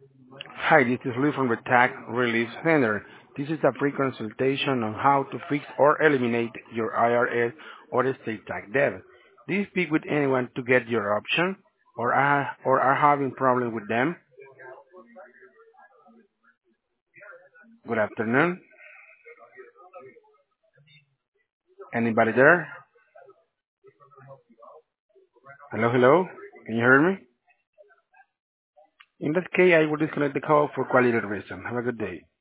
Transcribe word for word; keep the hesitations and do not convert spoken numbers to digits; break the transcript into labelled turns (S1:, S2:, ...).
S1: Hi, this is Luis from the Tax Relief Center. This is a free consultation on how to fix or eliminate your I R S or estate tax debt. Do you speak with anyone to get your option or are, or are having problems with them? Good afternoon. Anybody there? Hello, hello. Can you hear me? In that case, I will disconnect the call for quality reason. Have a good day.